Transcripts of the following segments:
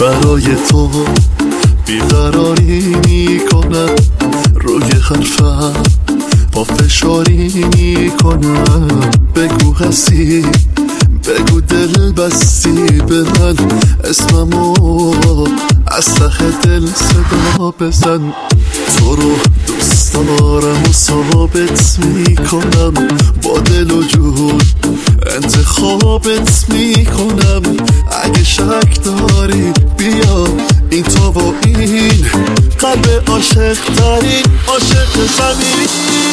برای تو بیقراری میکنم، روی حرفم با فشاری میکنم. بگو هستی، بگو دل بستی به من، اسممو از ته دل صدا بزن. تو رو دوست دارم و ثابت میکنم، با دل و جون انتخابت میکنم. اگه شک داری بیا این تو و این قلب عاشق ترین عاشق زمین.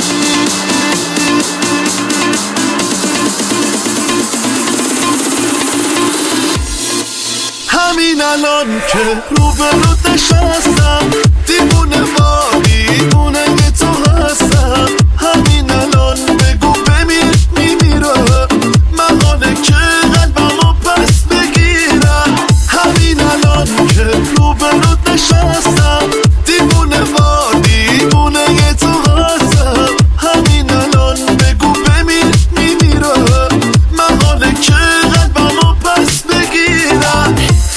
همین الان که روبرو نشستم، دیوونه ما دیوونه تو هستم. همین الان بگو بمیر میمیرم، محاله که قلبمو پس بگیرم. همین الان که روبرو نشستم، دیوونه ما دیوونه تو هستم. همین الان بگو بمیر میمیرم، محاله که قلبمو پس بگیرم.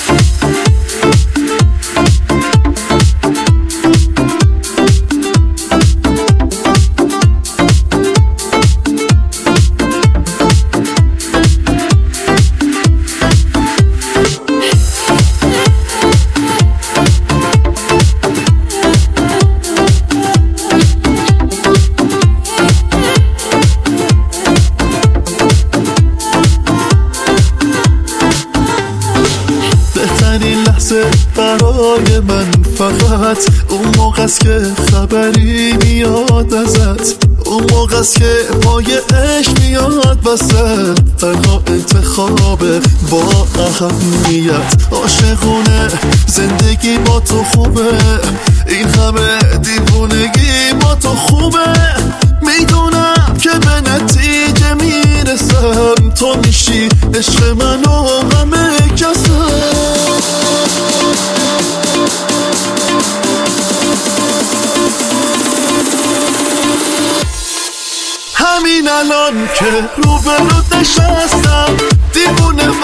بهترین لحظه برای من فقط اون موقع است که خبری میاد ازت، اون موقع است که پای عشق میاد وسط. تنها انتخاب با اهمیت، عاشقونه زندگی با تو خوبه، این همه دیوونگی با تو خوبه. میدونم که به نتیجه میرسم، تو میشی عشق من و همه کسم. همین الان که روبرو نشستم، دیوونه